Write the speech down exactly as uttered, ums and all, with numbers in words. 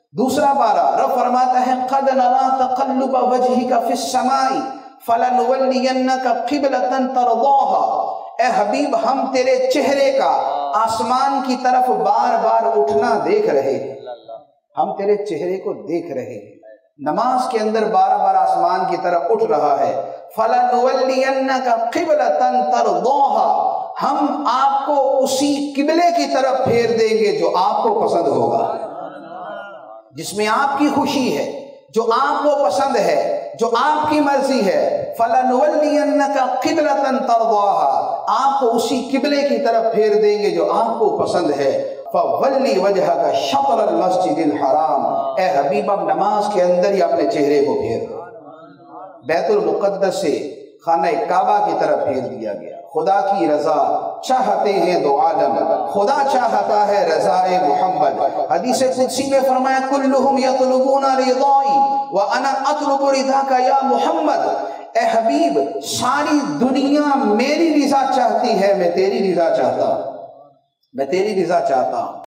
دوسرا پارہ رب فرماتا ہے قد نرا تقلب وجہک فی السماء فلنولینک قبلۃ ترضاها، اے حبیب ہم تیرے چہرے کا آسمان کی طرف بار بار اٹھنا دیکھ رہے ہیں، ہم تیرے چہرے کو دیکھ رہے ہیں، نماز کے اندر بار بار آسمان کی طرف اٹھ رہا ہے۔ فَلَنُوَلِّيَنَّكَ قِبْلَةً تَرْضَاهَا، ہم آپ کو اسی قبلے کی طرف پھیر دیں گے جو آپ کو پسند ہوگا، جس میں آپ کی خوشی ہے، جو آپ کو پسند ہے، جو آپ کی مرضی ہے۔ فَلَنُوَلِّيَنَّكَ قِبْلَةً تَرْضَاهَا، آپ کو اسی قبلے کی طرف پھیر دیں گے جو آپ کو پسند ہے۔ فَوَلِّ وَجْهَكَ شَطْرَ الْمَسْجِدِ الْحَرَامِ، اے حبیب اب نماز کے اندر ہی اپنے چہرے کو پھیر، بیت المقدس سے خانہ کعبہ کی طرف پھیر دیا گیا۔ خدا کی رضا چاہتے ہیں دو عالم، خدا چاہتا ہے رضا محمد۔ حدیث قدسی میں فرمایا کلہم یطلبون رضائی وانا اطلب رضاک یا محمد، اے حبیب ساری دنیا میری رضا چاہتی ہے، میں تیری رضا چاہتا ہوں، میں تیری رضا چاہتا ہوں۔